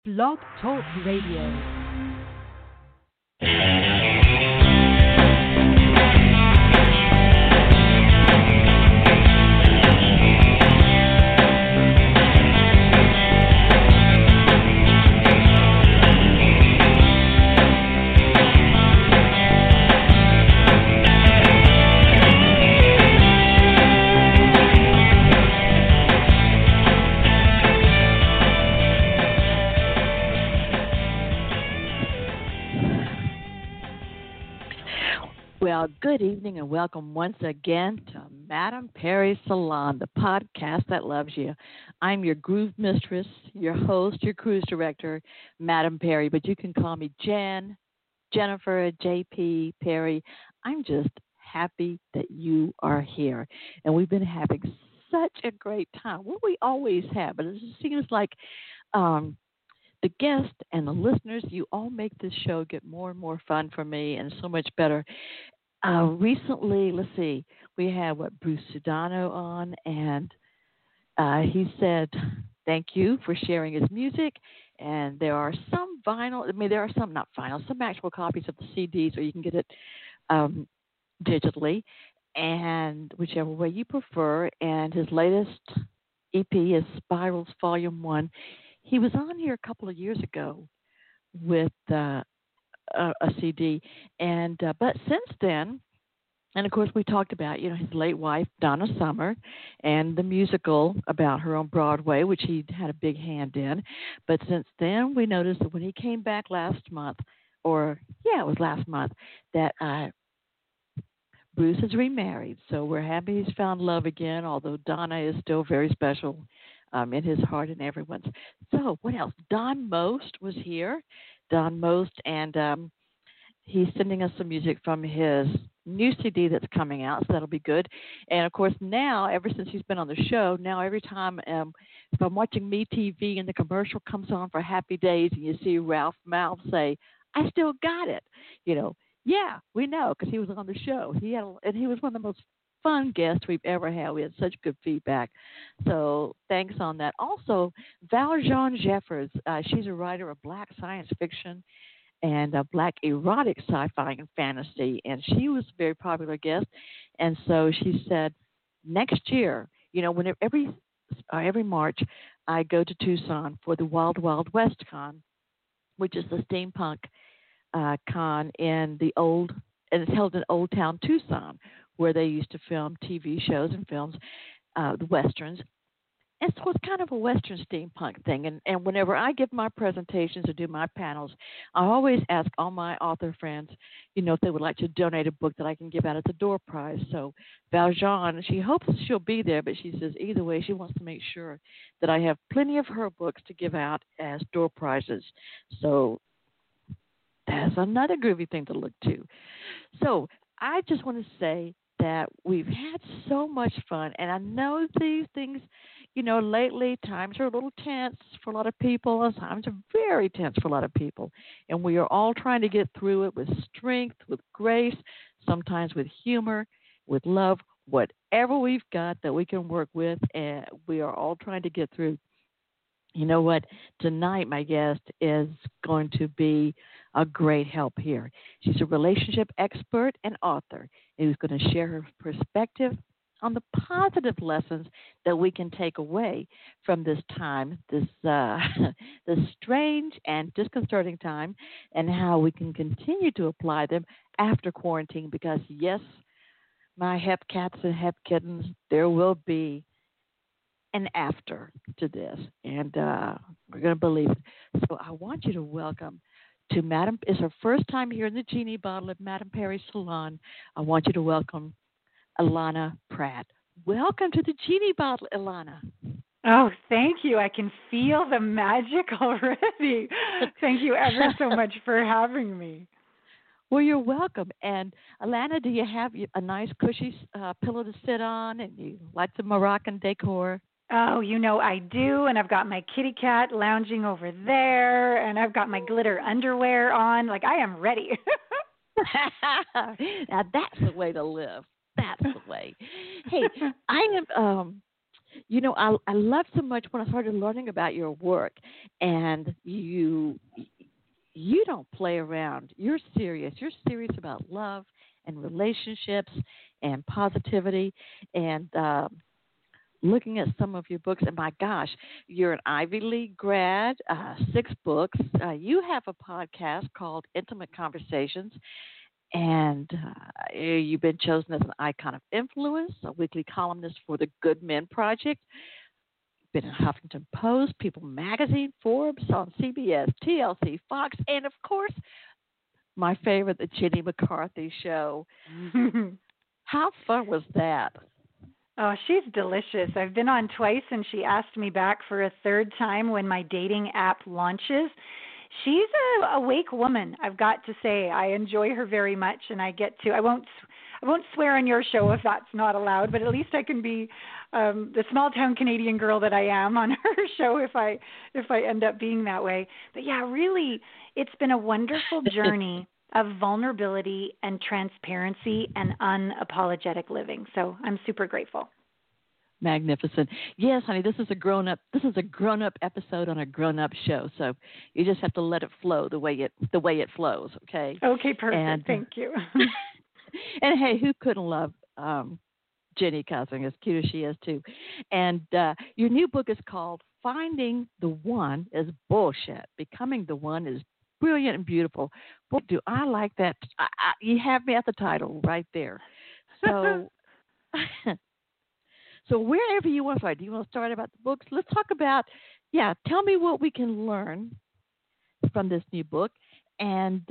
Blog Talk Radio. Well, good evening and welcome once again to Madam Perry Salon, the podcast that loves you. I'm your groove mistress, your host, your cruise director, Madam Perry, but you can call me Jen, Jennifer, JP, Perry. I'm just happy that you are here. And we've been having such a great time. Well, we always have, but it just seems like the guests and the listeners, you all make this show get more and more fun for me and so much better. Recently, let's see, we had Bruce Sudano on, and he said thank you for sharing his music. And there are some vinyl, there are some, not vinyl, some actual copies of the CDs, or you can get it digitally, and whichever way you prefer. And his latest EP is Spirals Volume 1. He was on here a couple of years ago with a CD, and but since then, and of course we talked about his late wife Donna Summer and the musical about her on Broadway, which he had a big hand in. But since then, we noticed that when he came back last month, it was last month, that Bruce is remarried. So we're happy he's found love again, although Donna is still very special in his heart and everyone's. So what else? Don Most was here. Don Most, and he's sending us some music from his new CD that's coming out, so that'll be good. And, of course, now, ever since he's been on the show, now every time if I'm watching MeTV and the commercial comes on for Happy Days and you see Ralph Malph say, I still got it, yeah, we know because he was on the show. He was one of the most fun guests we've ever had. We had such good feedback. So thanks on that. Also, Valjean Jeffers, she's a writer of Black science fiction and Black erotic sci-fi and fantasy, and she was a very popular guest. And so she said, next year, whenever every March, I go to Tucson for the Wild Wild West Con, which is the steampunk con and it's held in Old Town Tucson, where they used to film TV shows and films, the Westerns. And so it's kind of a Western steampunk thing. And whenever I give my presentations or do my panels, I always ask all my author friends, if they would like to donate a book that I can give out as a door prize. So Valjean, she hopes she'll be there, but she says either way, she wants to make sure that I have plenty of her books to give out as door prizes. So that's another groovy thing to look to. So I just want to say that we've had so much fun, and I know these things, lately times are a little tense for a lot of people, and times are very tense for a lot of people, and we are all trying to get through it with strength, with grace, sometimes with humor, with love, whatever we've got that we can work with, and we are all trying to get through. You know what? Tonight, my guest is going to be a great help here. She's a relationship expert and author, and who's going to share her perspective on the positive lessons that we can take away from this time, this strange and disconcerting time, and how we can continue to apply them after quarantine. Because, yes, my hep cats and hep kittens, there will be an after to this, and we're going to believe it. So I want you to welcome to Madam. It's her first time here in the Genie Bottle at Madam Perry Salon. I want you to welcome Ilana Pratt. Welcome to the Genie Bottle, Ilana. Oh, thank you. I can feel the magic already. Thank you ever so much for having me. Well, you're welcome. And Ilana, do you have a nice cushy pillow to sit on, and you like the Moroccan decor? Oh, I do, and I've got my kitty cat lounging over there, and I've got my glitter underwear on. Like, I am ready. Now, that's the way to live. That's the way. Hey, I am I love so much when I started learning about your work, and you don't play around. You're serious. You're serious about love and relationships and positivity, and looking at some of your books, and my gosh, you're an Ivy League grad, 6 books. You have a podcast called Intimate Conversations, and you've been chosen as an icon of influence, a weekly columnist for the Good Men Project. Been in Huffington Post, People Magazine, Forbes, on CBS, TLC, Fox, and of course, my favorite, the Jenny McCarthy Show. How fun was that? Oh, she's delicious. I've been on twice, and she asked me back for a third time when my dating app launches. She's a awake woman, I've got to say. I enjoy her very much, and I get to. I won't swear on your show if that's not allowed, but at least I can be the small town Canadian girl that I am on her show if I end up being that way. But yeah, really, it's been a wonderful journey of vulnerability and transparency and unapologetic living. So I'm super grateful. Magnificent. Yes, honey, this is a grown up episode on a grown up show. So you just have to let it flow the way it flows, okay? Okay, perfect. And, thank you. And hey, who couldn't love Jenny Cousing, as cute as she is too? And your new book is called Finding the One is Bullshit. Becoming the One is Brilliant and Beautiful. Boy, do I like that. You have me at the title right there. So so wherever you want to start, do you want to start about the books? Let's talk about, tell me what we can learn from this new book, and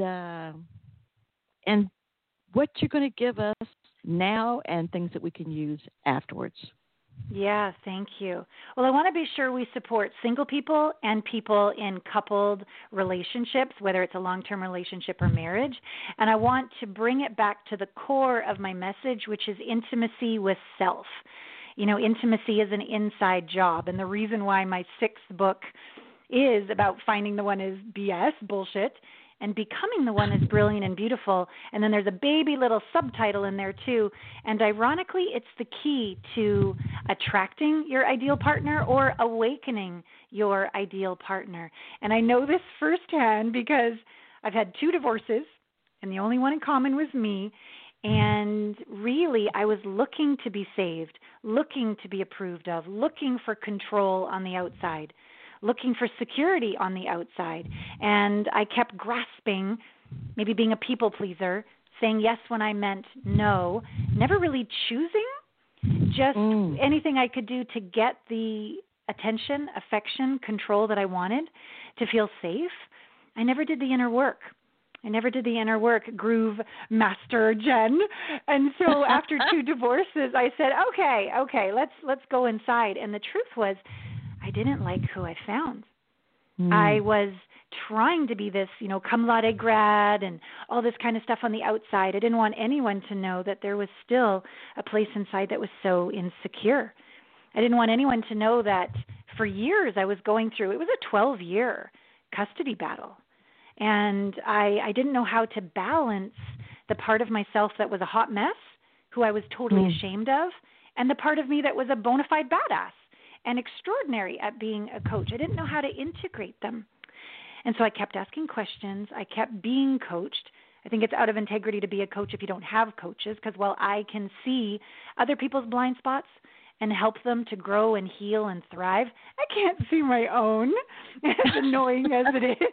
what you're going to give us now and things that we can use afterwards. Yeah, thank you. Well, I want to be sure we support single people and people in coupled relationships, whether it's a long-term relationship or marriage. And I want to bring it back to the core of my message, which is intimacy with self. Intimacy is an inside job. And the reason why my 6th book is about finding the one is BS, bullshit, and becoming the one is brilliant and beautiful. And then there's a baby little subtitle in there too. And ironically, it's the key to attracting your ideal partner or awakening your ideal partner. And I know this firsthand because I've had 2 divorces, and the only one in common was me. And really, I was looking to be saved, looking to be approved of, looking for control on the outside, looking for security on the outside. And I kept grasping, maybe being a people pleaser, saying yes when I meant no, never really choosing, just anything I could do to get the attention, affection, control that I wanted, to feel safe. I never did the inner work. Groove master Jen. And so after 2 divorces, I said, okay, let's go inside. And the truth was, I didn't like who I found. I was trying to be this, cum laude grad and all this kind of stuff on the outside. I didn't want anyone to know that there was still a place inside that was so insecure. I didn't want anyone to know that for years I was going through, it was a 12-year custody battle. And I didn't know how to balance the part of myself that was a hot mess, who I was totally ashamed of, and the part of me that was a bona fide badass and extraordinary at being a coach. I didn't know how to integrate them. And so I kept asking questions. I kept being coached. I think it's out of integrity to be a coach if you don't have coaches, because while I can see other people's blind spots and help them to grow and heal and thrive, I can't see my own, as annoying as it is.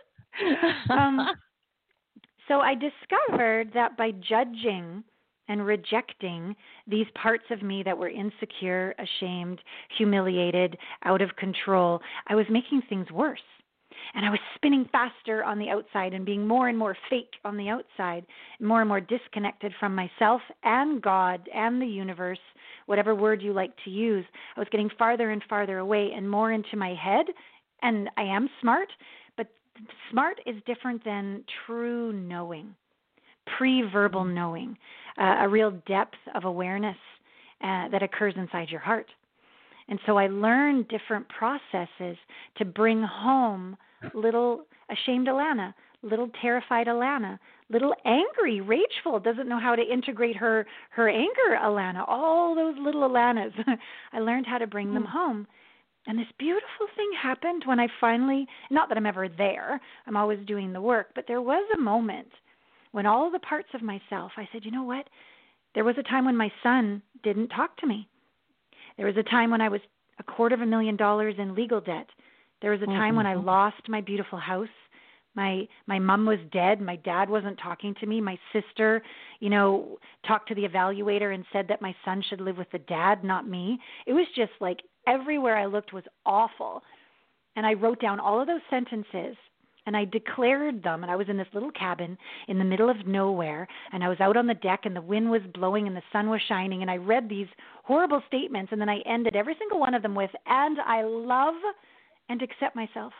So I discovered that by judging and rejecting these parts of me that were insecure, ashamed, humiliated, out of control, I was making things worse. And I was spinning faster on the outside and being more and more fake on the outside, more and more disconnected from myself and God and the universe, whatever word you like to use. I was getting farther and farther away and more into my head. And I am smart, but smart is different than true knowing, pre-verbal knowing, a real depth of awareness that occurs inside your heart. And so I learned different processes to bring home little ashamed Alana, little terrified Alana, little angry, rageful, doesn't know how to integrate her anger, Alana, all those little Alanas. I learned how to bring them home. And this beautiful thing happened when I finally, not that I'm ever there, I'm always doing the work, but there was a moment when all of the parts of myself, I said, you know what? There was a time when my son didn't talk to me. There was a time when I was $250,000 in legal debt. There was a time when I lost my beautiful house. My mom was dead. My dad wasn't talking to me. My sister, talked to the evaluator and said that my son should live with the dad, not me. It was just like everywhere I looked was awful. And I wrote down all of those sentences and I declared them. And I was in this little cabin in the middle of nowhere. And I was out on the deck and the wind was blowing and the sun was shining. And I read these horrible statements. And then I ended every single one of them with, and I love and accept myself.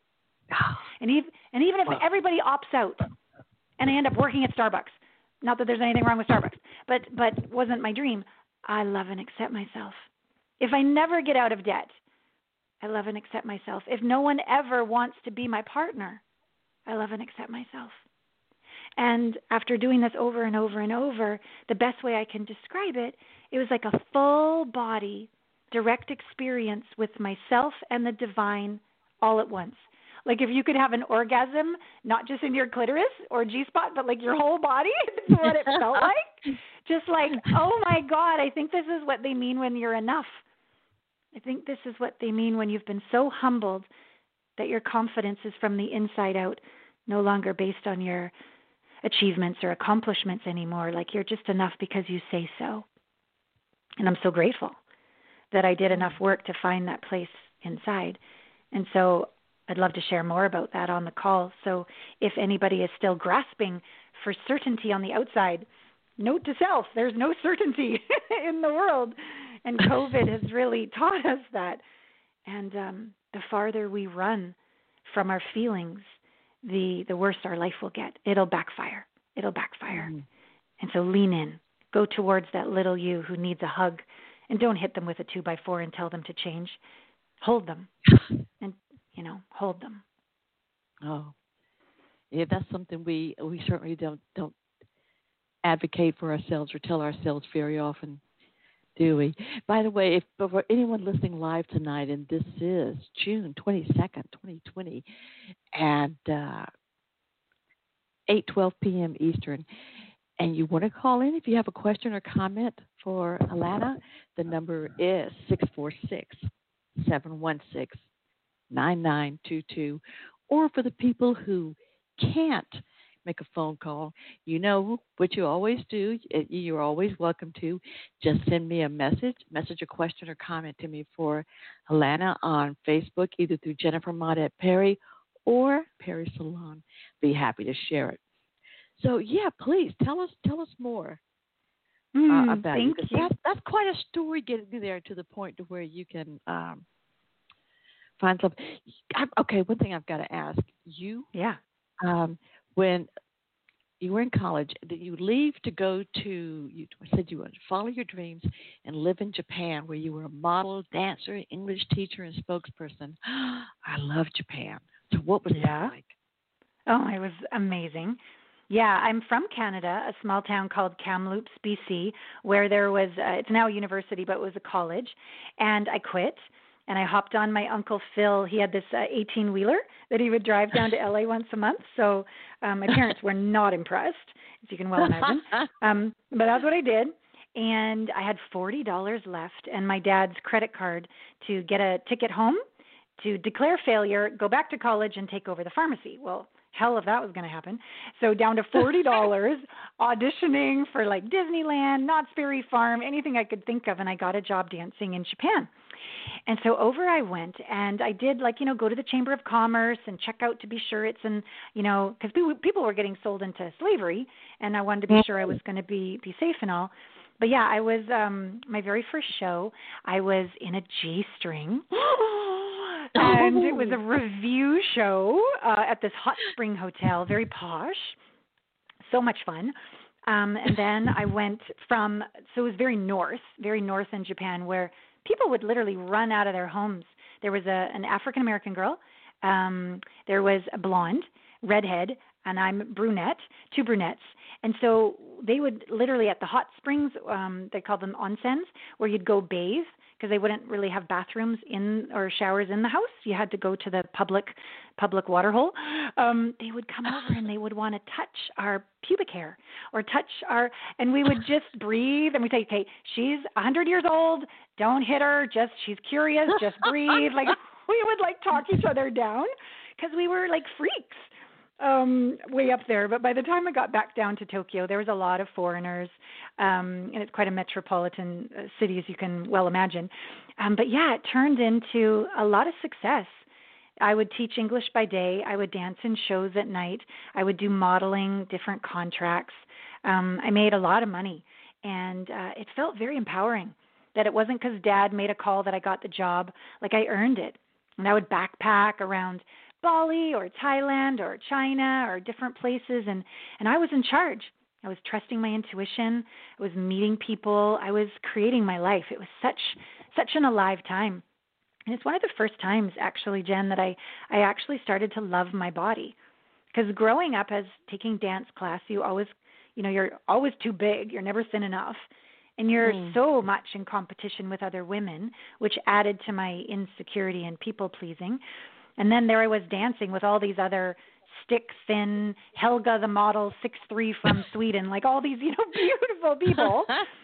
And even if everybody opts out and I end up working at Starbucks, not that there's anything wrong with Starbucks, but wasn't my dream, I love and accept myself. If I never get out of debt, I love and accept myself. If no one ever wants to be my partner, I love and accept myself. And after doing this over and over and over, the best way I can describe it, it was like a full body, direct experience with myself and the divine all at once. Like if you could have an orgasm, not just in your clitoris or G-spot, but like your whole body, that's what it felt like. Just like, oh my God, I think this is what they mean when you're enough. I think this is what they mean when you've been so humbled that your confidence is from the inside out, no longer based on your achievements or accomplishments anymore. Like you're just enough because you say so. And I'm so grateful that I did enough work to find that place inside. And so I'd love to share more about that on the call. So if anybody is still grasping for certainty on the outside, note to self, there's no certainty in the world. And COVID has really taught us that. And the farther we run from our feelings, the worse our life will get. It'll backfire. And so lean in. Go towards that little you who needs a hug. And don't hit them with a 2x4 and tell them to change. Hold them. And hold them. Oh, yeah, that's something we certainly don't advocate for ourselves or tell ourselves very often, do we? By the way, if for anyone listening live tonight, and this is June 22nd, 2020, and 8:12 p.m. Eastern, and you want to call in if you have a question or comment for Alana, the number is 646-716-9922. Or for the people who can't make a phone call, you know what you always do. You're always welcome to just send me a message, a question or comment to me for Alana on Facebook, either through Jennifer Maudette Perry or Perry Salon. Be happy to share it. So yeah, please tell us more about you. That's quite a story getting there to the point to where you can find something. Okay, one thing I've got to ask you. Yeah. When you were in college, did you leave to go to? You said you wanted to follow your dreams and live in Japan, where you were a model, dancer, English teacher, and spokesperson. I love Japan. So what was that like? Oh, it was amazing. Yeah, I'm from Canada, a small town called Kamloops, BC, where there was, it's now a university, but it was a college, and I quit, and I hopped on my Uncle Phil. He had this 18-wheeler that he would drive down to LA once a month, so my parents were not impressed, as you can well imagine, but that's what I did, and I had $40 left, and my dad's credit card to get a ticket home, to declare failure, go back to college, and take over the pharmacy. Well, hell if that was going to happen. So down to $40, auditioning for like Disneyland, Knott's Berry Farm, anything I could think of, and I got a job dancing in Japan. And so over I went, and I did go to the Chamber of Commerce and check out to be sure it's because people were getting sold into slavery, and I wanted to be sure I was going to be safe and all. But yeah, I was, my very first show, I was in a G-string. And it was a review show at this hot spring hotel, very posh, so much fun. And then I went so it was very north in Japan, where people would literally run out of their homes. There was an African-American girl. There was a blonde, redhead, and I'm brunette, two brunettes. And so they would literally at the hot springs, they call them onsens, where you'd go bathe because they wouldn't really have bathrooms in or showers in the house. You had to go to the public water hole. They would come over and they would want to touch our pubic hair or touch our, and we would just breathe and we'd say, okay, she's 100 years old. Don't hit her. Just, she's curious. Just breathe. Like we would like talk each other down because we were like freaks. Way up there. But by the time I got back down to Tokyo, there was a lot of foreigners, and it's quite a metropolitan city, as you can well imagine. But yeah, it turned into a lot of success. I would teach English by day. I would dance in shows at night. I would do modeling, different contracts. I made a lot of money, and it felt very empowering that it wasn't because Dad made a call that I got the job. Like I earned it. And I would backpack around Bali or Thailand or China or different places, and I was in charge. I was trusting my intuition. I was meeting people. I was creating my life. It was such an alive time. And it's one of the first times, actually, Jen, that I actually started to love my body. Because growing up as taking dance class, you're always too big. You're never thin enough. And you're so much in competition with other women, which added to my insecurity and people-pleasing. And then there I was dancing with all these other stick-thin, Helga the model, 6'3" from Sweden, like all these, beautiful people,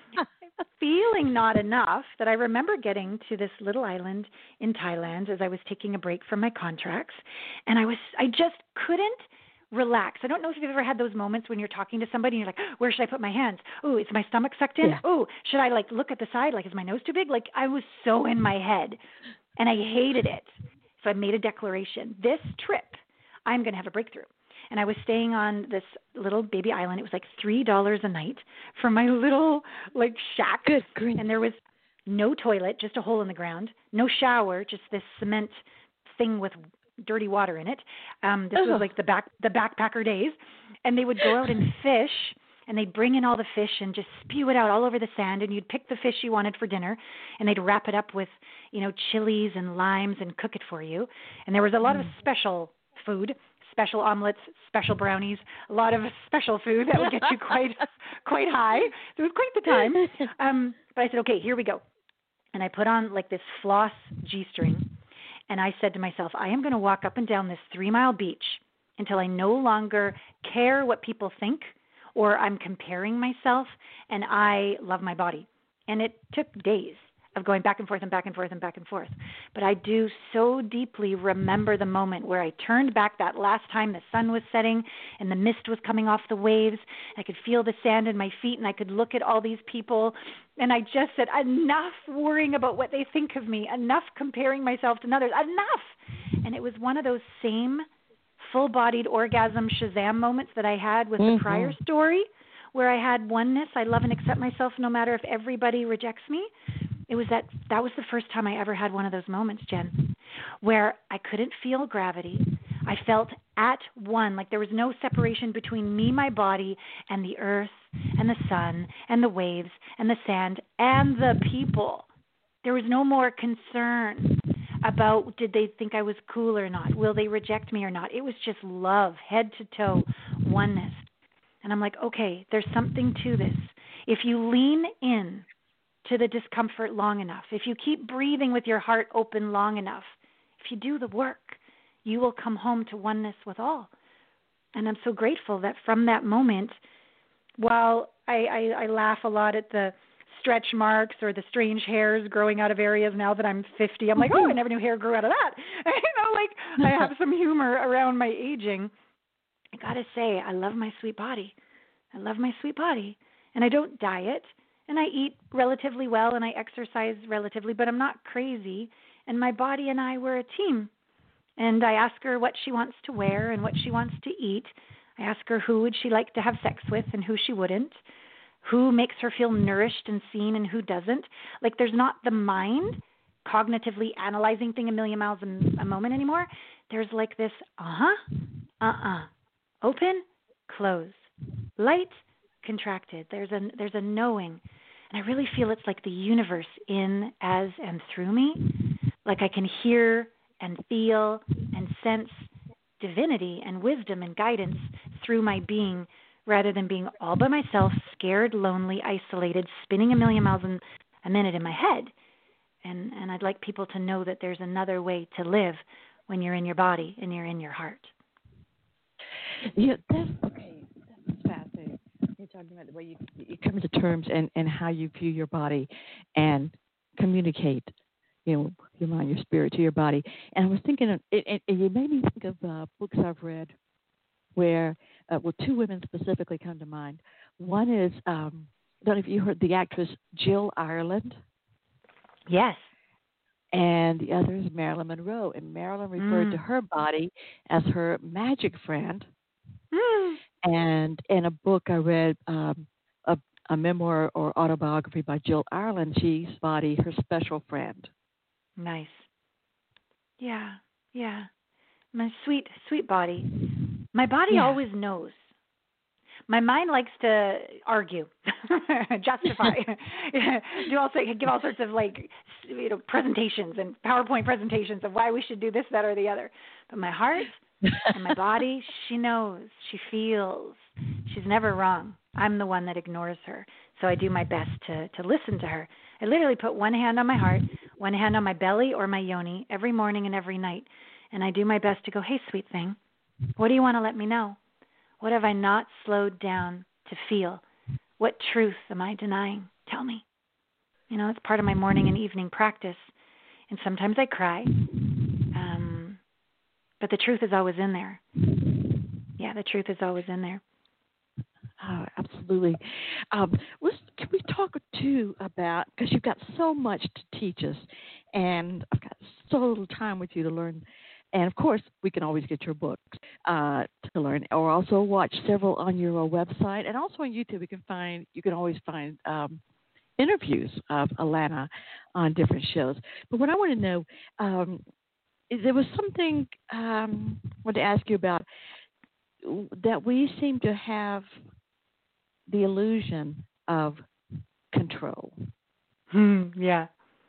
feeling not enough that I remember getting to this little island in Thailand as I was taking a break from my contracts. And I just couldn't relax. I don't know if you've ever had those moments when you're talking to somebody and you're like, where should I put my hands? Oh, is my stomach sucked in? Yeah. Oh, should I look at the side? Like, is my nose too big? Like I was so in my head and I hated it. So I made a declaration. This trip, I'm going to have a breakthrough. And I was staying on this little baby island. It was like $3 a night for my little shack. Good grief. And there was no toilet, just a hole in the ground. No shower, just this cement thing with dirty water in it. This was like the backpacker days. And they would go out and fish. And they'd bring in all the fish and just spew it out all over the sand, and you'd pick the fish you wanted for dinner, and they'd wrap it up with, chilies and limes and cook it for you. And there was a lot of special food, special omelets, special brownies, a lot of special food that would get you quite high. So it was quite the time. But I said, okay, here we go. And I put on this floss G-string, and I said to myself, I am going to walk up and down this 3-mile beach until I no longer care what people think, or I'm comparing myself, and I love my body. And it took days of going back and forth and back and forth and back and forth. But I do so deeply remember the moment where I turned back that last time the sun was setting and the mist was coming off the waves. I could feel the sand in my feet, and I could look at all these people, and I just said, enough worrying about what they think of me, enough comparing myself to others, enough. And it was one of those same full-bodied orgasm Shazam moments that I had with the prior story, where I had oneness. I love and accept myself no matter if everybody rejects me. It was that was the first time I ever had one of those moments, Jen, where I couldn't feel gravity. I felt at one, like there was no separation between me, my body, and the earth and the sun and the waves and the sand and the people. There was no more concern about did they think I was cool or not? Will they reject me or not? It was just love, head to toe, oneness. And I'm like, okay, there's something to this. If you lean in to the discomfort long enough, if you keep breathing with your heart open long enough, if you do the work, you will come home to oneness with all. And I'm so grateful that from that moment, while I laugh a lot at the stretch marks or the strange hairs growing out of areas now that I'm 50. I'm like, oh, I never knew hair grew out of that. I have some humor around my aging. I got to say, I love my sweet body. I love my sweet body. And I don't diet, and I eat relatively well, and I exercise relatively, but I'm not crazy. And my body and I were a team. And I ask her what she wants to wear and what she wants to eat. I ask her who would she like to have sex with and who she wouldn't. Who makes her feel nourished and seen and who doesn't. There's not the mind cognitively analyzing thing a million miles a moment anymore. There's this open, close, light, contracted. There's a knowing. And I really feel it's like the universe in, as, and through me. Like I can hear and feel and sense divinity and wisdom and guidance through my being rather than being all by myself, scared, lonely, isolated, spinning a million miles a minute in my head. And I'd like people to know that there's another way to live when you're in your body and you're in your heart. Yeah, that's okay. That's fascinating. You're talking about the way you come to terms and how you view your body and communicate, your mind, your spirit to your body. And I was thinking, and you made me think of books I've read where, two women specifically come to mind. One is, I don't know if you heard the actress Jill Ireland. Yes. And the other is Marilyn Monroe. And Marilyn referred to her body as her magic friend. And in a book I read, a memoir or autobiography by Jill Ireland, she's body her special friend. Nice. Yeah. My sweet, sweet body. My body always knows. My mind likes to argue, justify, give all sorts of presentations and PowerPoint presentations of why we should do this, that, or the other. But my heart and my body, she knows, she feels. She's never wrong. I'm the one that ignores her. So I do my best to listen to her. I literally put one hand on my heart, one hand on my belly or my yoni every morning and every night. And I do my best to go, hey, sweet thing, what do you want to let me know? What have I not slowed down to feel? What truth am I denying? Tell me. It's part of my morning and evening practice. And sometimes I cry. But the truth is always in there. Yeah, the truth is always in there. Oh, absolutely. Can we talk, too, about, because you've got so much to teach us, and I've got so little time with you to learn. And, of course, we can always get your books to learn, or also watch several on your website. And also on YouTube, you can always find interviews of Alana on different shows. But what I want to know is there was something I wanted to ask you about, that we seem to have the illusion of control. Yeah.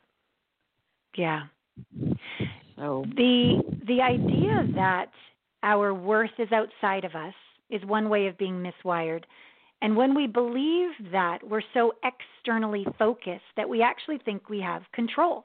So the idea that our worth is outside of us is one way of being miswired. And when we believe that, we're so externally focused that we actually think we have control.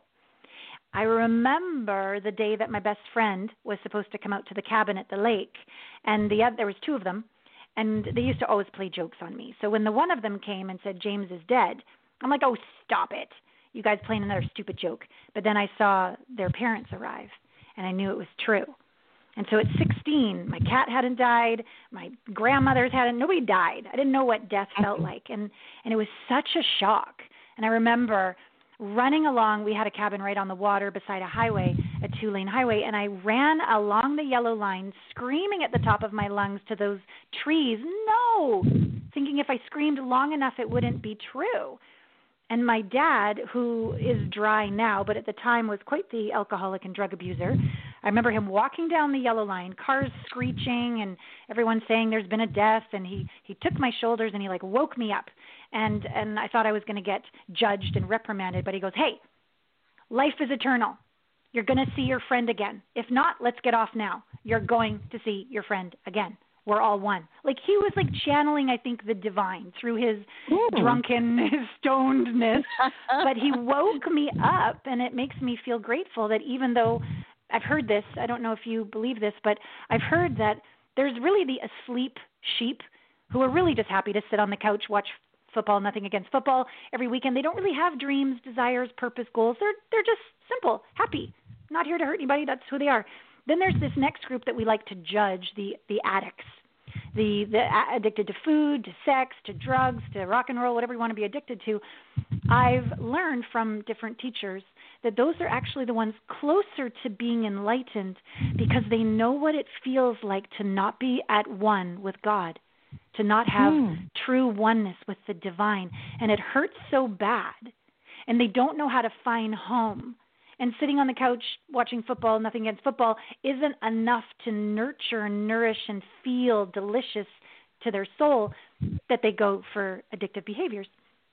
I remember the day that my best friend was supposed to come out to the cabin at the lake, and there was two of them, and they used to always play jokes on me. So when the one of them came and said, James is dead, I'm like, oh, stop it. You guys playing another stupid joke. But then I saw their parents arrive, and I knew it was true. And so at 16, my cat hadn't died, my grandmother's hadn't, nobody died. I didn't know what death felt like, and it was such a shock. And I remember running along. We had a cabin right on the water beside a highway, a 2-lane highway, and I ran along the yellow line screaming at the top of my lungs to those trees, no, thinking if I screamed long enough it wouldn't be true. And my dad, who is dry now, but at the time was quite the alcoholic and drug abuser, I remember him walking down the yellow line, cars screeching and everyone saying there's been a death, and he took my shoulders and he woke me up. And I thought I was going to get judged and reprimanded, but he goes, hey, life is eternal. You're going to see your friend again. If not, let's get off now. You're going to see your friend again. We're all one. He was channeling, I think, the divine through his drunken, his stonedness. But he woke me up, and it makes me feel grateful that even though I've heard this, I don't know if you believe this, but I've heard that there's really the asleep sheep who are really just happy to sit on the couch, watch football, nothing against football, every weekend. They don't really have dreams, desires, purpose, goals. They're just simple, happy, not here to hurt anybody. That's who they are. Then there's this next group that we like to judge, the addicts, the addicted to food, to sex, to drugs, to rock and roll, whatever you want to be addicted to. I've learned from different teachers that those are actually the ones closer to being enlightened because they know what it feels like to not be at one with God, to not have true oneness with the divine. And it hurts so bad, and they don't know how to find home. And sitting on the couch watching football, nothing against football, isn't enough to nurture and nourish and feel delicious to their soul that they go for addictive behaviors.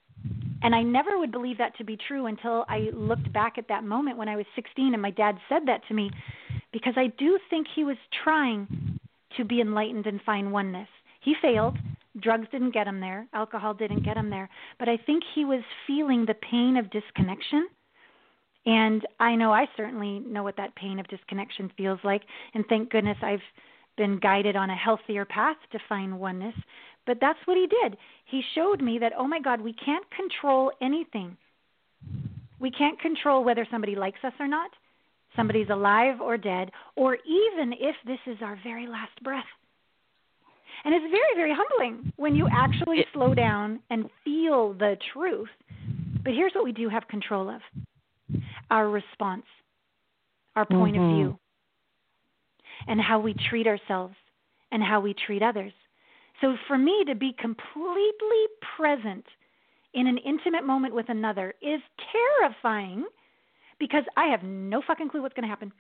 And I never would believe that to be true until I looked back at that moment when I was 16 and my dad said that to me, because I do think he was trying to be enlightened and find oneness. He failed. Drugs didn't get him there. Alcohol didn't get him there. But I think he was feeling the pain of disconnection. And I know I certainly know what that pain of disconnection feels like. And thank goodness I've been guided on a healthier path to find oneness. But that's what he did. He showed me that, oh my God, we can't control anything. We can't control whether somebody likes us or not, somebody's alive or dead, or even if this is our very last breath. And it's very, very humbling when you actually slow down and feel the truth. But here's what we do have control of: our response, our point of view, and how we treat ourselves and how we treat others. So for me to be completely present in an intimate moment with another is terrifying, because I have no fucking clue what's going to happen.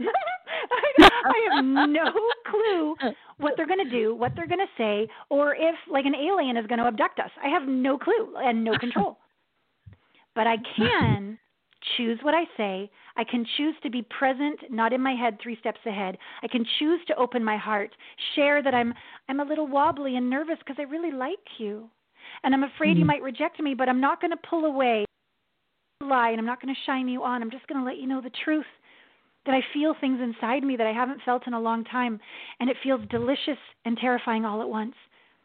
I have no clue what they're going to do, what they're going to say, or if like an alien is going to abduct us. I have no clue and no control. But I can choose what I say. I can choose to be present, not in my head 3 steps ahead. I can choose to open my heart, share that I'm a little wobbly and nervous because I really like you. And I'm afraid you might reject me, but I'm not going to pull away, lie, and I'm not going to shine you on. I'm just going to let you know the truth, that I feel things inside me that I haven't felt in a long time, and it feels delicious and terrifying all at once.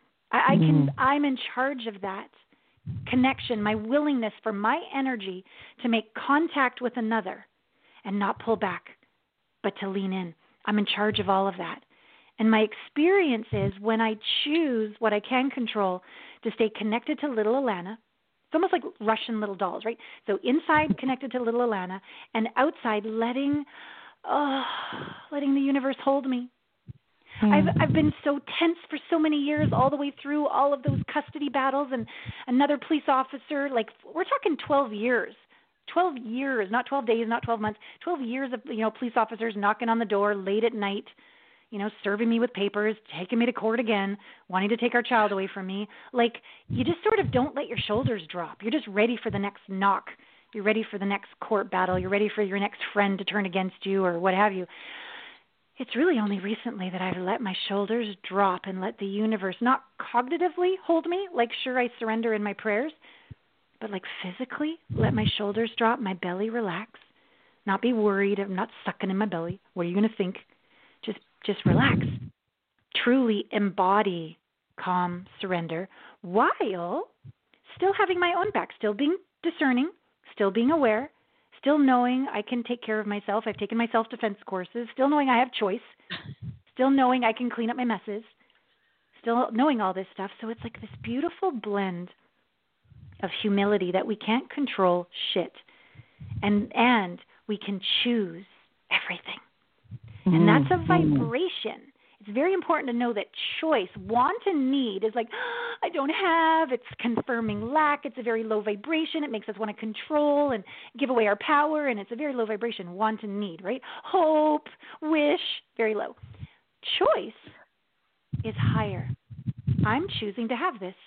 I'm in charge of that connection, my willingness for my energy to make contact with another and not pull back, but to lean in. I'm in charge of all of that. And my experience is when I choose what I can control to stay connected to little Alana, it's almost like Russian little dolls, right? So inside connected to little Alana, and outside letting the universe hold me. I've been so tense for so many years, all the way through all of those custody battles, and another police officer, like we're talking 12 years. 12 years, not 12 days, not 12 months, 12 years of, police officers knocking on the door late at night, serving me with papers, taking me to court again, wanting to take our child away from me. Like, you just sort of don't let your shoulders drop. You're just ready for the next knock. You're ready for the next court battle. You're ready for your next friend to turn against you or what have you. It's really only recently that I've let my shoulders drop and let the universe not cognitively hold me, like sure I surrender in my prayers, but like physically let my shoulders drop, my belly relax, not be worried. I'm not sucking in my belly. What are you going to think? Just relax. Truly embody calm surrender while still having my own back, still being discerning, still being aware, still knowing I can take care of myself. I've taken my self-defense courses, still knowing I have choice, still knowing I can clean up my messes, still knowing all this stuff. So it's like this beautiful blend of humility that we can't control shit, and we can choose everything. And that's a vibration. It's very important to know that choice, want and need is like, I don't have. It's confirming lack. It's a very low vibration. It makes us want to control and give away our power, and it's a very low vibration, want and need, right? Hope, wish, very low. Choice is higher. I'm choosing to have this.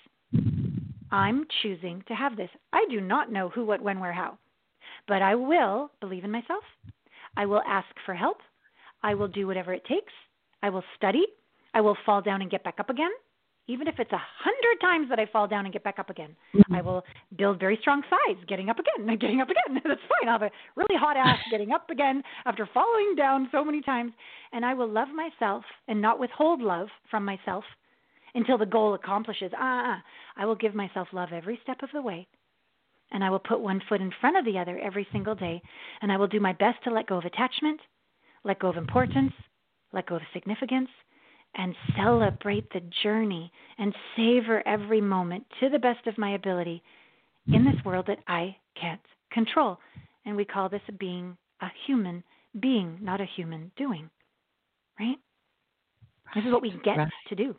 I'm choosing to have this. I do not know who, what, when, where, how, but I will believe in myself. I will ask for help. I will do whatever it takes. I will study. I will fall down and get back up again, even if it's 100 times that I fall down and get back up again. I will build very strong sides, getting up again. That's fine. I'll have a really hot ass getting up again after falling down so many times. And I will love myself and not withhold love from myself until the goal accomplishes. I will give myself love every step of the way. And I will put one foot in front of the other every single day. And I will do my best to let go of attachment, let go of importance, let go of significance, and celebrate the journey and savor every moment to the best of my ability in this world that I can't control. And we call this being a human being, not a human doing, right? This is what we get to do.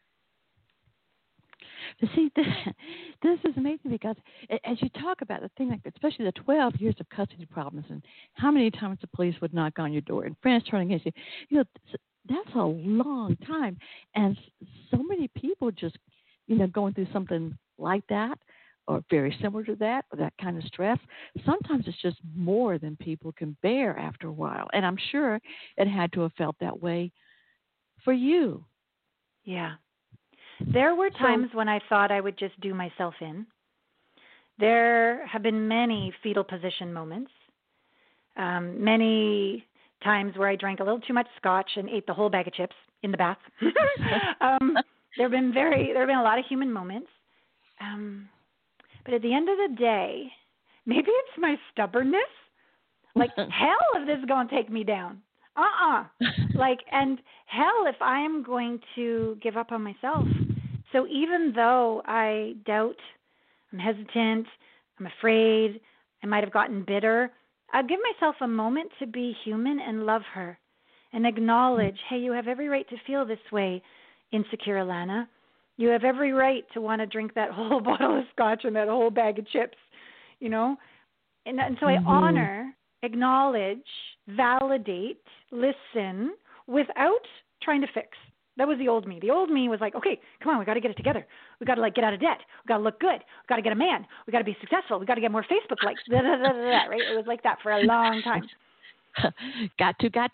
But see, this is amazing because as you talk about the thing, like especially the 12 years of custody problems and how many times the police would knock on your door and friends turning against you, that's a long time. And so many people just, going through something like that or very similar to that or that kind of stress, sometimes it's just more than people can bear after a while. And I'm sure it had to have felt that way for you. Yeah. There were times when I thought I would just do myself in. There have been many fetal position moments, many times where I drank a little too much scotch and ate the whole bag of chips in the bath. There have been a lot of human moments. But at the end of the day, maybe it's my stubbornness. Like, hell if this is going to take me down. Like, and hell if I am going to give up on myself. So even though I doubt, I'm hesitant, I'm afraid, I might have gotten bitter, I'll give myself a moment to be human and love her and acknowledge, hey, you have every right to feel this way, insecure Alana. You have every right to want to drink that whole bottle of scotch and that whole bag of chips, you know? And so I honor, acknowledge, validate, listen without trying to fix. That was the old me. The old me was like, okay, come on, we got to get it together. We got to get out of debt. We got to look good. We got to get a man. We got to be successful. We got to get more Facebook likes. Right? It was like that for a long time. Got to. Got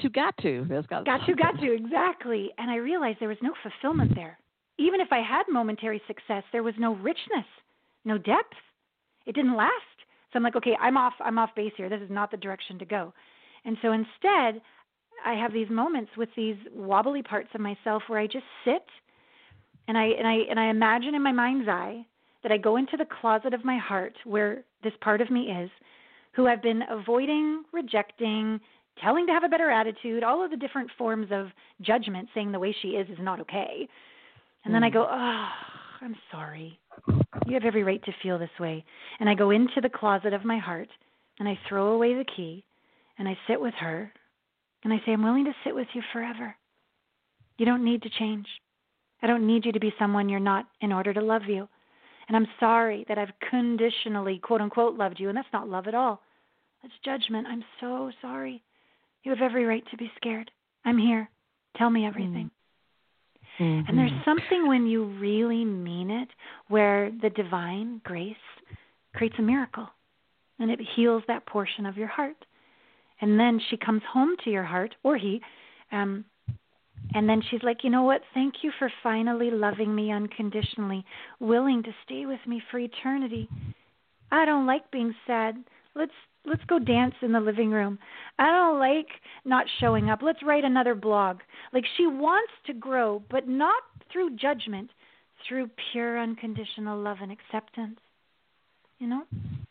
to, exactly. And I realized there was no fulfillment there. Even if I had momentary success, there was no richness, no depth. It didn't last. So I'm like, okay, I'm off base here. This is not the direction to go. And so instead, I have these moments with these wobbly parts of myself where I just sit and I imagine in my mind's eye that I go into the closet of my heart where this part of me is, who I've been avoiding, rejecting, telling to have a better attitude, all of the different forms of judgment, saying the way she is not okay. And then I go, oh, I'm sorry. You have every right to feel this way. And I go into the closet of my heart and I throw away the key and I sit with her and I say, I'm willing to sit with you forever. You don't need to change. I don't need you to be someone you're not in order to love you. And I'm sorry that I've conditionally, quote unquote, loved you. And that's not love at all. That's judgment. I'm so sorry. You have every right to be scared. I'm here. Tell me everything. And there's something when you really mean it where the divine grace creates a miracle and it heals that portion of your heart. And then she comes home to your heart, or he, and then she's like, you know what? Thank you for finally loving me unconditionally, willing to stay with me for eternity. I don't like being sad. Let's go dance in the living room. I don't like not showing up. Let's write another blog. Like, she wants to grow, but not through judgment, through pure unconditional love and acceptance. You know?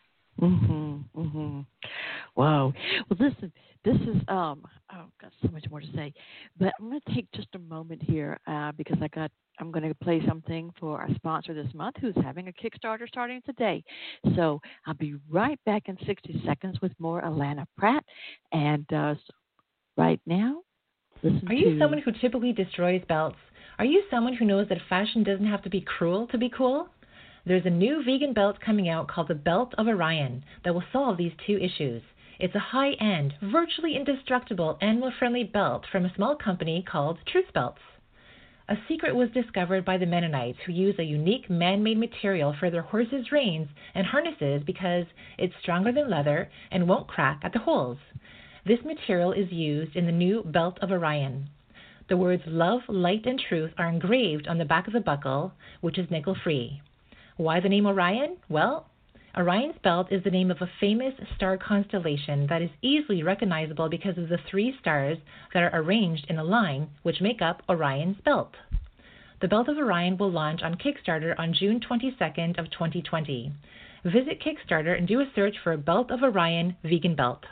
Wow. Well, listen, this is I've got so much more to say, but I'm going to take just a moment here because I'm going to play something for our sponsor this month, who's having a Kickstarter starting today. So I'll be right back in 60 seconds with more Alana Pratt. And right now, listen. Are you someone who typically destroys belts? Are you someone who knows that fashion doesn't have to be cruel to be cool? There's a new vegan belt coming out called the Belt of Orion that will solve these two issues. It's a high-end, virtually indestructible, animal-friendly belt from a small company called Truth Belts. A secret was discovered by the Mennonites, who use a unique man-made material for their horses' reins and harnesses because it's stronger than leather and won't crack at the holes. This material is used in the new Belt of Orion. The words love, light, and truth are engraved on the back of the buckle, which is nickel-free. Why the name Orion? Well, Orion's belt is the name of a famous star constellation that is easily recognizable because of the 3 stars that are arranged in a line which make up Orion's belt. The Belt of Orion will launch on Kickstarter on June 22nd of 2020. Visit Kickstarter and do a search for Belt of Orion Vegan Belt.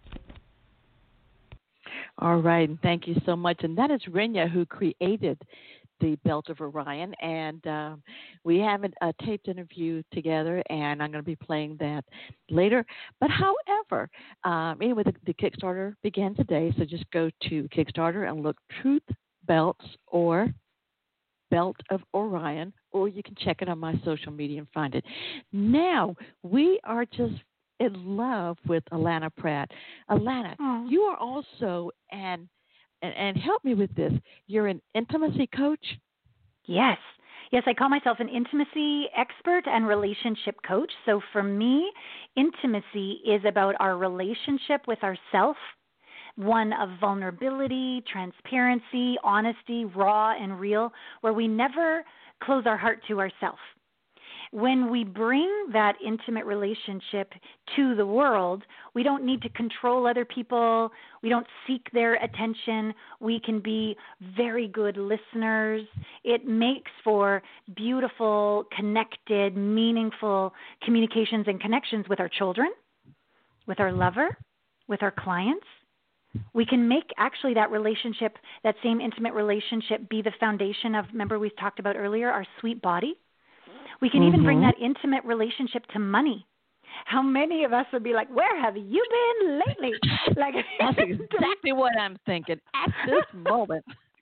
All right. Thank you so much. And that is Renya, who created the Belt of Orion, and we have a taped interview together, and I'm going to be playing that later. But however, anyway, the Kickstarter began today, so just go to Kickstarter and look Truth Belts or Belt of Orion, or you can check it on my social media and find it. Now, we are just in love with Alana Pratt. Alana, you are also and help me with this, you're an intimacy coach? Yes. Yes, I call myself an intimacy expert and relationship coach. So for me, intimacy is about our relationship with ourself, one of vulnerability, transparency, honesty, raw and real, where we never close our heart to ourselves. When we bring that intimate relationship to the world, we don't need to control other people. We don't seek their attention. We can be very good listeners. It makes for beautiful, connected, meaningful communications and connections with our children, with our lover, with our clients. We can make actually that relationship, that same intimate relationship, be the foundation of, remember we talked about earlier, our sweet body. We can even bring that intimate relationship to money. How many of us would be like, where have you been lately? Like, that's exactly what I'm thinking at this moment.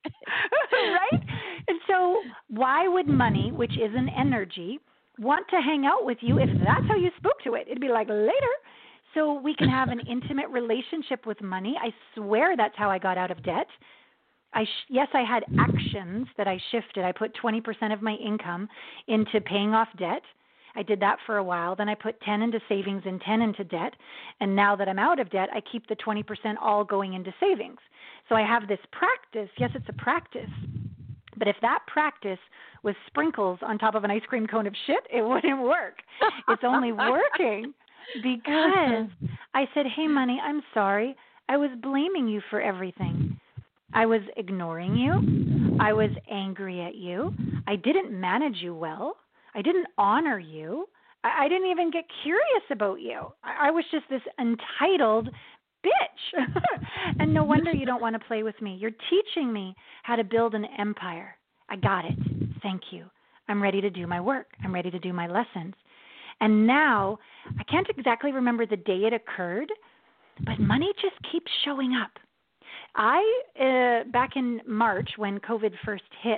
Right? And so why would money, which is an energy, want to hang out with you if that's how you spoke to it? It'd be like, later. So we can have an intimate relationship with money. I swear that's how I got out of debt. Yes, I had actions that I shifted. I put 20% of my income into paying off debt. I did that for a while. Then I put 10 into savings and 10 into debt. And now that I'm out of debt, I keep the 20% all going into savings. So I have this practice. Yes, it's a practice. But if that practice was sprinkles on top of an ice cream cone of shit, it wouldn't work. It's only working because I said, hey, money, I'm sorry. I was blaming you for everything. I was ignoring you. I was angry at you. I didn't manage you well. I didn't honor you. I didn't even get curious about you. I was just this entitled bitch. And no wonder you don't want to play with me. You're teaching me how to build an empire. I got it. Thank you. I'm ready to do my work. I'm ready to do my lessons. And now, I can't exactly remember the day it occurred, but money just keeps showing up. Back in March when COVID first hit,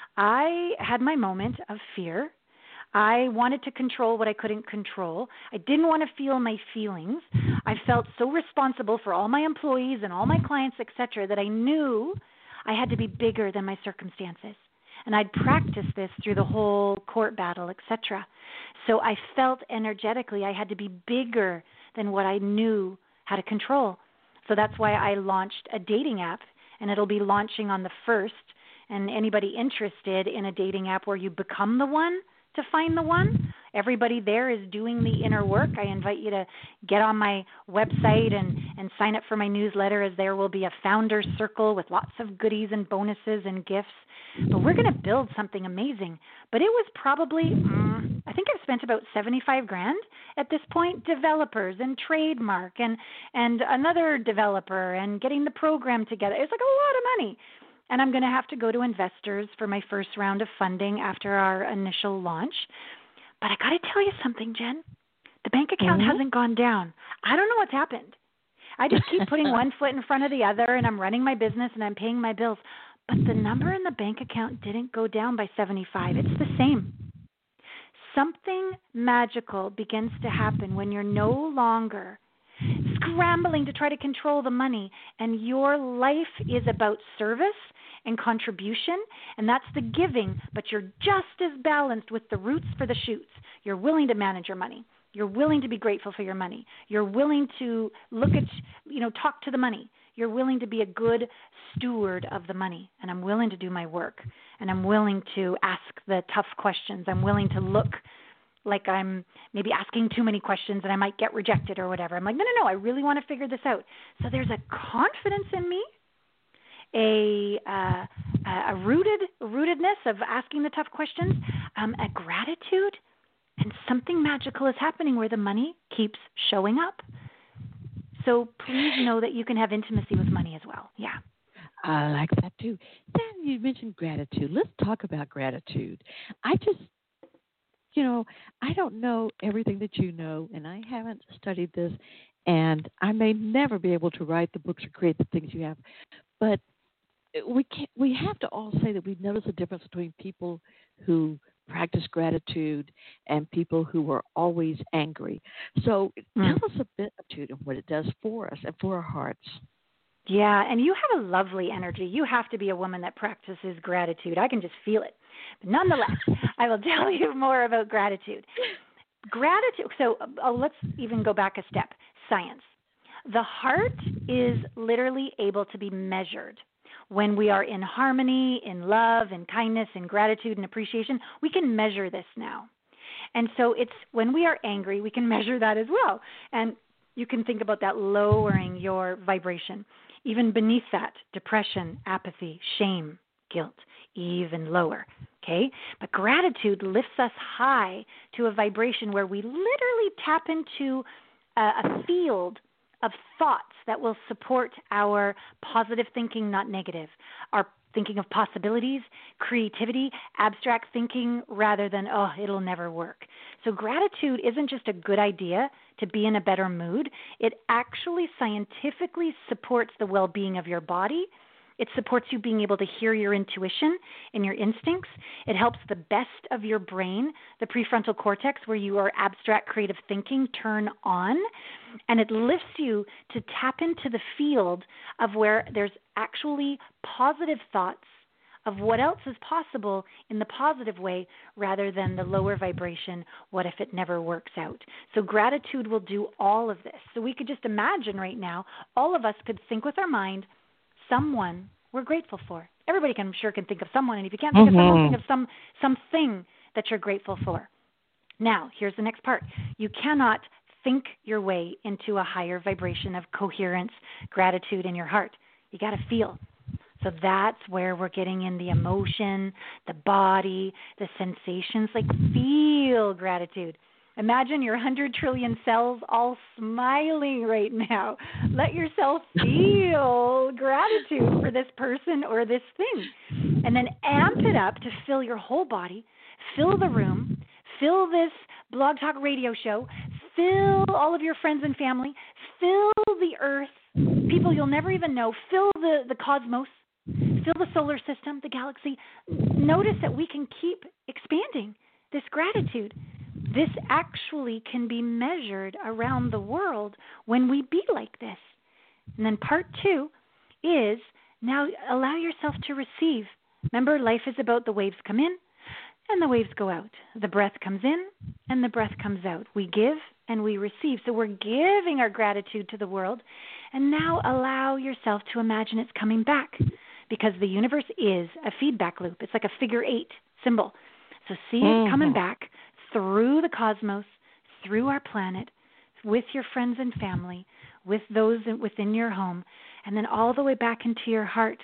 I had my moment of fear. I wanted to control what I couldn't control. I didn't want to feel my feelings. I felt so responsible for all my employees and all my clients, etc., that I knew I had to be bigger than my circumstances. And I'd practiced this through the whole court battle, etc. So I felt energetically I had to be bigger than what I knew how to control. So that's why I launched a dating app, and it'll be launching on the 1st. And anybody interested in a dating app where you become the one to find the one, everybody there is doing the inner work. I invite you to get on my website and sign up for my newsletter, as there will be a founder circle with lots of goodies and bonuses and gifts. But we're going to build something amazing. But it was probably, I think I've spent about $75,000 at this point, developers and trademark and another developer and getting the program together. It's like a lot of money. And I'm going to have to go to investors for my first round of funding after our initial launch. But I got to tell you something, Jen. The bank account hasn't gone down. I don't know what's happened. I just keep putting one foot in front of the other, and I'm running my business and I'm paying my bills. But the number in the bank account didn't go down by 75. It's the same. Something magical begins to happen when you're no longer scrambling to try to control the money, and your life is about service and contribution, and that's the giving, but you're just as balanced with the roots for the shoots. You're willing to manage your money. You're willing to be grateful for your money. You're willing to look at, talk to the money. You're willing to be a good steward of the money, and I'm willing to do my work, and I'm willing to ask the tough questions. I'm willing to look like I'm maybe asking too many questions and I might get rejected or whatever. I'm like, no, I really want to figure this out. So there's a confidence in me, a rootedness of asking the tough questions, a gratitude, and something magical is happening where the money keeps showing up. So please know that you can have intimacy with money as well. Yeah. I like that too. Then you mentioned gratitude. Let's talk about gratitude. I don't know everything that you know, and I haven't studied this, and I may never be able to write the books or create the things you have. But we have to all say that we notice a difference between people who practice gratitude and people who are always angry. So tell us a bit about what it does for us and for our hearts. Yeah, and you have a lovely energy. You have to be a woman that practices gratitude. I can just feel it. But nonetheless, I will tell you more about gratitude. Gratitude. So let's even go back a step. Science. The heart is literally able to be measured. When we are in harmony, in love, in kindness, in gratitude and appreciation, we can measure this now. And so it's when we are angry, we can measure that as well. And you can think about that lowering your vibration. Even beneath that, depression, apathy, shame, guilt, even lower. Okay? But gratitude lifts us high to a vibration where we literally tap into a field of thoughts that will support our positive thinking, not negative, our thinking of possibilities, creativity, abstract thinking, rather than, oh, it'll never work. So gratitude isn't just a good idea to be in a better mood. It actually scientifically supports the well-being of your body. It supports you being able to hear your intuition and your instincts. It helps the best of your brain, the prefrontal cortex, where you are abstract creative thinking, turn on. And it lifts you to tap into the field of where there's actually positive thoughts of what else is possible in the positive way rather than the lower vibration, what if it never works out. So gratitude will do all of this. So we could just imagine right now, all of us could think with our mind, someone we're grateful for. Everybody can think of someone, and if you can't think of someone, think of something that you're grateful for. Now, here's the next part. You cannot think your way into a higher vibration of coherence, gratitude in your heart. You got to feel. So that's where we're getting in the emotion, the body, the sensations, like feel gratitude. Imagine your 100 trillion cells all smiling right now. Let yourself feel gratitude for this person or this thing. And then amp it up to fill your whole body, fill the room, fill this Blog Talk radio show, fill all of your friends and family, fill the earth, people you'll never even know, fill the cosmos, fill the solar system, the galaxy. Notice that we can keep expanding this gratitude. This actually can be measured around the world when we be like this. And then part 2 is now allow yourself to receive. Remember, life is about the waves come in and the waves go out. The breath comes in and the breath comes out. We give and we receive. So we're giving our gratitude to the world. And now allow yourself to imagine it's coming back, because the universe is a feedback loop. It's like a figure 8 symbol. So see it coming back through the cosmos, through our planet, with your friends and family, with those within your home, and then all the way back into your heart.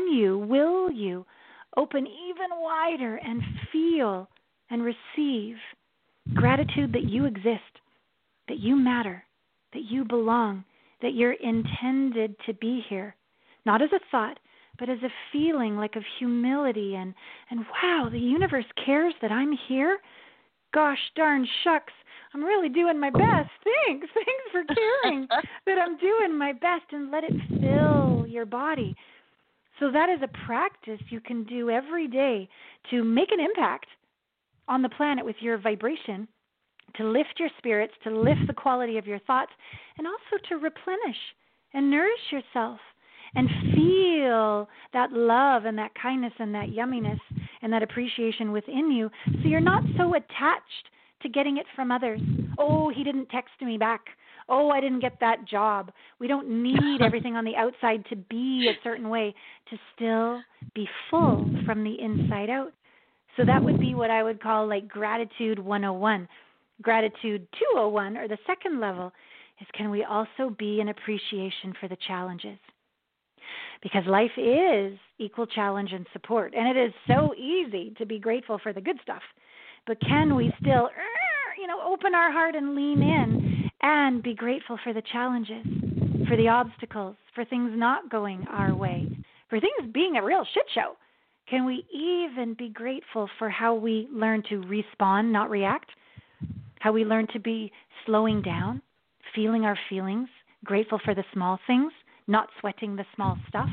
Will you open even wider and feel and receive gratitude that you exist, that you matter, that you belong, that you're intended to be here, not as a thought, but as a feeling like of humility and wow, the universe cares that I'm here. Gosh darn shucks, I'm really doing my best. Thanks for caring that I'm doing my best, and let it fill your body. So that is a practice you can do every day to make an impact on the planet with your vibration, to lift your spirits, to lift the quality of your thoughts, and also to replenish and nourish yourself and feel that love and that kindness and that yumminess and that appreciation within you, so you're not so attached to getting it from others. Oh, he didn't text me back. Oh, I didn't get that job. We don't need everything on the outside to be a certain way, to still be full from the inside out. So that would be what I would call like gratitude 101. Gratitude 201, or the second level, is can we also be in appreciation for the challenges? Because life is equal challenge and support. And it is so easy to be grateful for the good stuff. But can we still, open our heart and lean in and be grateful for the challenges, for the obstacles, for things not going our way, for things being a real shit show? Can we even be grateful for how we learn to respond, not react? How we learn to be slowing down, feeling our feelings, grateful for the small things, not sweating the small stuff?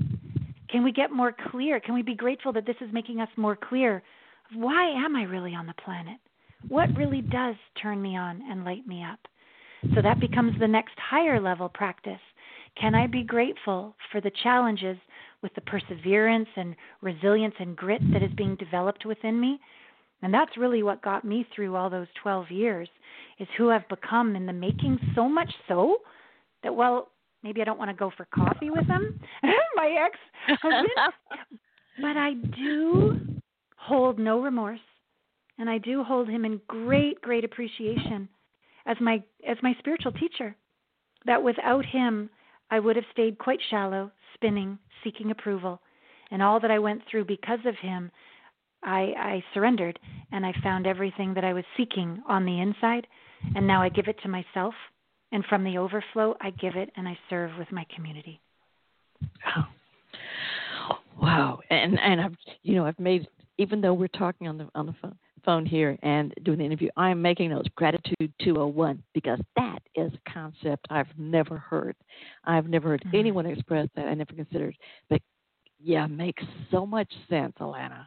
Can we get more clear? Can we be grateful that this is making us more clear of why am I really on the planet? What really does turn me on and light me up? So that becomes the next higher level practice. Can I be grateful for the challenges with the perseverance and resilience and grit that is being developed within me? And that's really what got me through all those 12 years, is who I've become in the making, so much so that, well, maybe I don't want to go for coffee with him, my ex-husband, but I do hold no remorse, and I do hold him in great, great appreciation as my spiritual teacher, that without him, I would have stayed quite shallow, spinning, seeking approval. And all that I went through because of him, I surrendered, and I found everything that I was seeking on the inside, and now I give it to myself, and from the overflow, I give it and I serve with my community. Oh. Wow. And I've made, even though we're talking on the phone here and doing the interview, I'm making notes, gratitude 201, because that is a concept I've never heard. I've never heard anyone express that. I never considered. But yeah, makes so much sense, Alana.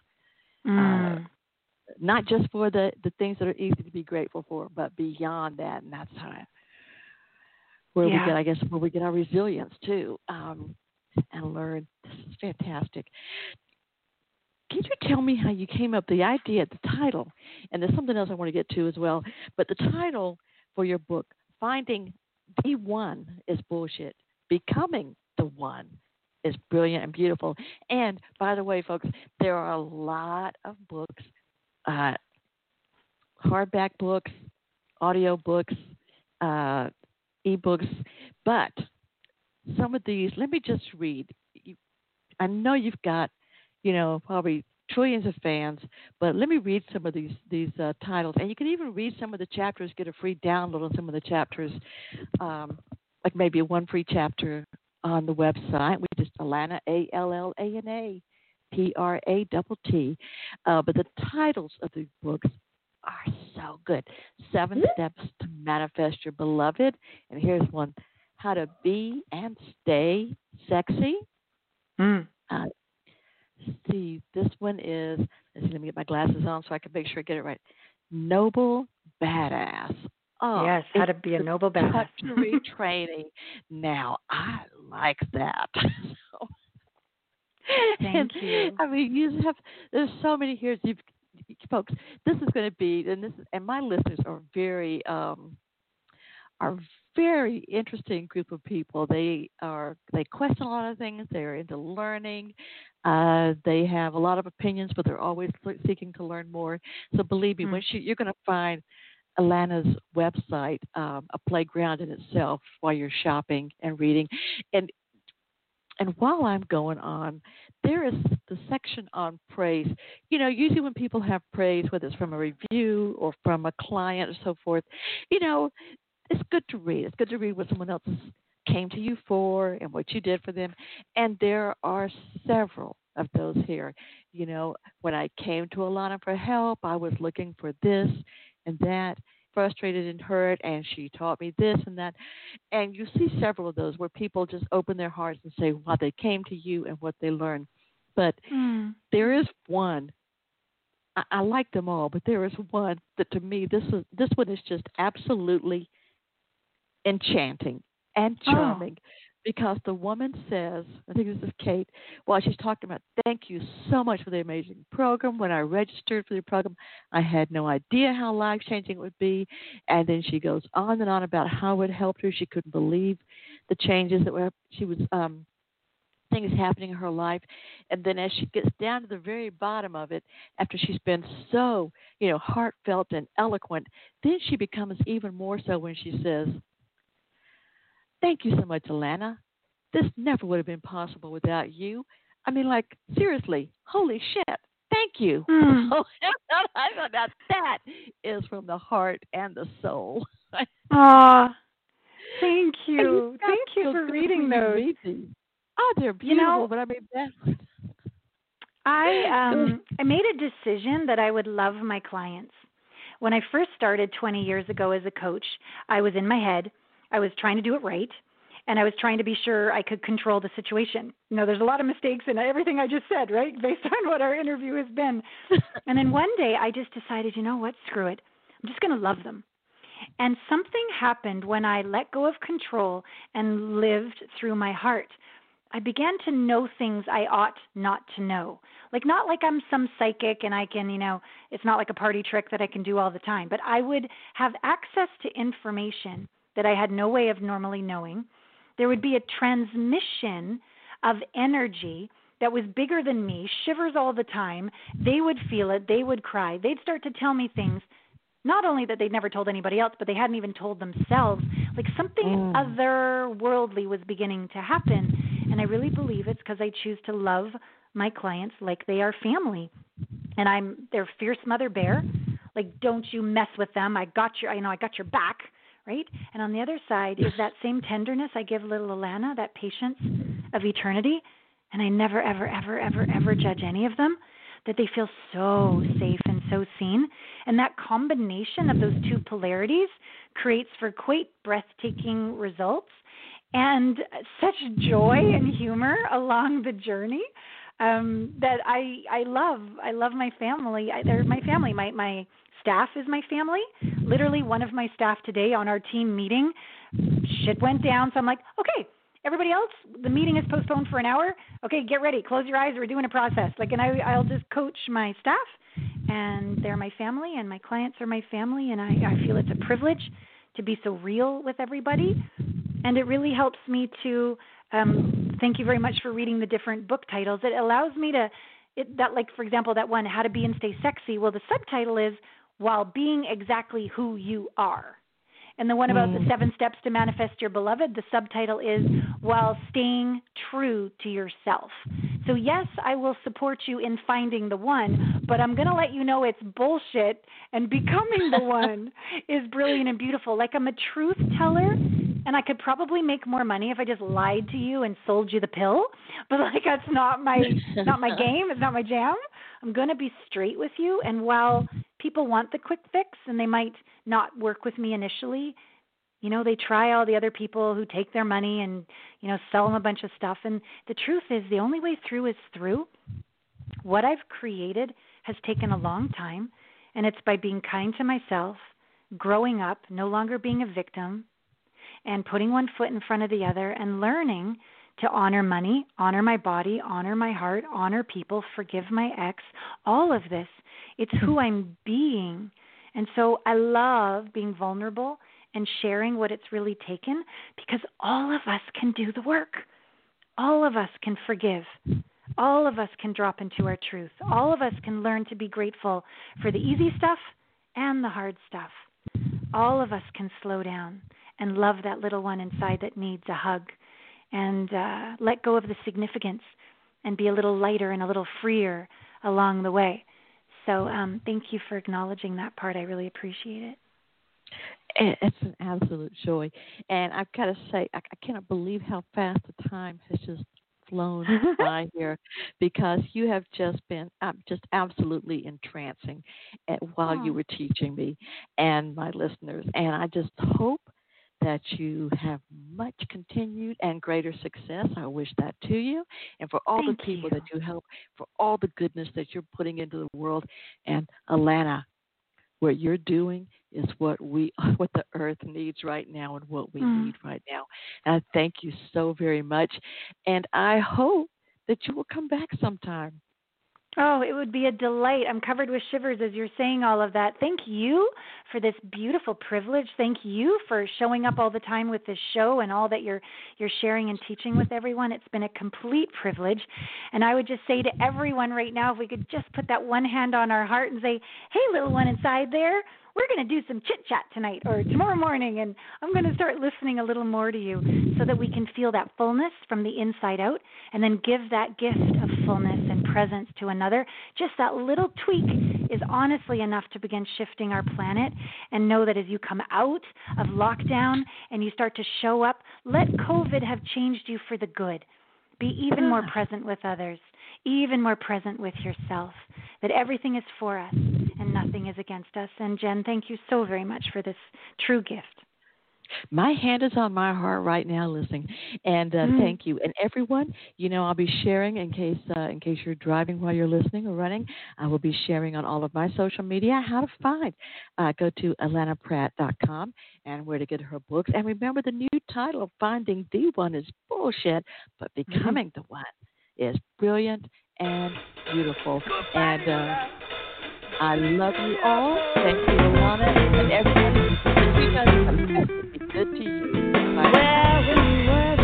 Not just for the things that are easy to be grateful for, but beyond that, and that's where we get our resilience too, and learn. This is fantastic. Can you tell me how you came up with the idea, the title, and there's something else I want to get to as well, but the title for your book, Finding the One is Bullshit, Becoming the One is brilliant and beautiful. And by the way, folks, there are a lot of books, hardback books, audio books, ebooks, but some of these, let me just read. I know you've got, probably trillions of fans, but let me read some of these titles. And you can even read some of the chapters, get a free download on some of the chapters, like maybe one free chapter on the website, which is Allana, Allana, Pratt. But the titles of these books are so good. 7 Steps to Manifest Your Beloved. And here's one, How to Be and Stay Sexy. See, this one is, let me get my glasses on so I can make sure I get it right. Noble Badass. Oh, yes, How to Be a Noble Badass. Luxury training. Now, I like that. Thank you. I mean, there's so many here. Folks, this is going to be, and my listeners are very interesting group of people. They question a lot of things. They're into learning. They have a lot of opinions, but they're always seeking to learn more. So believe me, you're going to find Allana's website a playground in itself while you're shopping and reading. And while I'm going on, there is the section on praise. Usually when people have praise, whether it's from a review or from a client or so forth, it's good to read. It's good to read what someone else came to you for and what you did for them. And there are several of those here. When I came to Allana for help, I was looking for this and that, frustrated and hurt, and she taught me this and that. And you see several of those where people just open their hearts and say why they came to you and what they learned. But there is one. I like them all, but there is one that to me, this one is just absolutely enchanting and charming, because the woman says, I think this is Kate, while she's talking about, thank you so much for the amazing program. When I registered for the program, I had no idea how life-changing it would be. And then she goes on and on about how it helped her. She couldn't believe the changes that she was things happening in her life. And then as she gets down to the very bottom of it, after she's been so, heartfelt and eloquent, then she becomes even more so when she says, thank you so much, Allana. This never would have been possible without you. I mean, seriously, holy shit, thank you. I thought that is from the heart and the soul. Thank you. Thank you for reading those. Oh, they're beautiful, but I mean, that. I made a decision that I would love my clients. When I first started 20 years ago as a coach, I was in my head. I was trying to do it right, and I was trying to be sure I could control the situation. There's a lot of mistakes in everything I just said, right, based on what our interview has been. And then one day I just decided, what, screw it. I'm just going to love them. And something happened when I let go of control and lived through my heart. I began to know things I ought not to know. Not like I'm some psychic and I can, it's not like a party trick that I can do all the time, but I would have access to information that I had no way of normally knowing. there would be a transmission of energy that was bigger than me, shivers all the time. They would feel it. They would cry. They'd start to tell me things, not only that they'd never told anybody else, but they hadn't even told themselves. Like something otherworldly was beginning to happen. And I really believe it's because I choose to love my clients like they are family. And I'm their fierce mother bear. Like, don't you mess with them. I got your back, right? And on the other side is that same tenderness I give little Alana, that patience of eternity. And I never, ever, ever, ever, ever judge any of them, that they feel so safe and so seen. And that combination of those two polarities creates for quite breathtaking results and such joy and humor along the journey that I love. I love my family. They're my family. My staff is my family. Literally, one of my staff today on our team meeting, shit went down. So I'm like, okay, everybody else, the meeting is postponed for an hour. Okay, get ready. Close your eyes. We're doing a process. And I'll just coach my staff, and they're my family, and my clients are my family, and I feel it's a privilege to be so real with everybody. And it really helps me to thank you very much for reading the different book titles. It allows me to, for example, that one, How to Be and Stay Sexy. Well, the subtitle is While Being Exactly Who You Are. And the one about the 7 steps to manifest your beloved, the subtitle is While Staying True to Yourself. So yes, I will support you in finding the one, but I'm going to let you know it's bullshit, and becoming the one is brilliant and beautiful. Like, I'm a truth teller, and I could probably make more money if I just lied to you and sold you the pill. But that's not my game. It's not my jam. I'm going to be straight with you. And while people want the quick fix and they might not work with me initially, they try all the other people who take their money and, sell them a bunch of stuff. And the truth is, the only way through is through. What I've created has taken a long time, and it's by being kind to myself, growing up, no longer being a victim, and putting one foot in front of the other and learning to honor money, honor my body, honor my heart, honor people, forgive my ex, all of this. It's who I'm being. And so I love being vulnerable and sharing what it's really taken, because all of us can do the work. All of us can forgive. All of us can drop into our truth. All of us can learn to be grateful for the easy stuff and the hard stuff. All of us can slow down and love that little one inside that needs a hug, and let go of the significance and be a little lighter and a little freer along the way. So thank you for acknowledging that part. I really appreciate it. It's an absolute joy. And I've got to say, I cannot believe how fast the time has just flown by here, because you have just been just absolutely entrancing while you were teaching me and my listeners. And I just hope that you have much continued and greater success. I wish that to you, and for all the people that you help, for all the goodness that you're putting into the world. And Alana, what you're doing is what the earth needs right now, and what we need right now. And I thank you so very much, and I hope that you will come back sometime. Oh, it would be a delight. I'm covered with shivers as you're saying all of that. Thank you for this beautiful privilege. Thank you for showing up all the time with this show and all that you're sharing and teaching with everyone. It's been a complete privilege. And I would just say to everyone right now, if we could just put that one hand on our heart and say, hey, little one inside there, we're going to do some chit-chat tonight or tomorrow morning, and I'm going to start listening a little more to you so that we can feel that fullness from the inside out, and then give that gift of fullness and presence to another. Just that little tweak is honestly enough to begin shifting our planet. And know that as you come out of lockdown and you start to show up, let COVID have changed you for the good. Be even more present with others, even more present with yourself, that everything is for us and nothing is against us. And Jen, thank you so very much for this true gift. My hand is on my heart right now listening, and thank you. And everyone, I'll be sharing in case you're driving while you're listening or running. I will be sharing on all of my social media how to find. Go to alanapratt.com and where to get her books. And remember, the new title of Finding the One is bullshit, but Becoming the One is brilliant and beautiful. And I love you all. Thank you, Alana, and everyone. You guys have been good to you. Bye.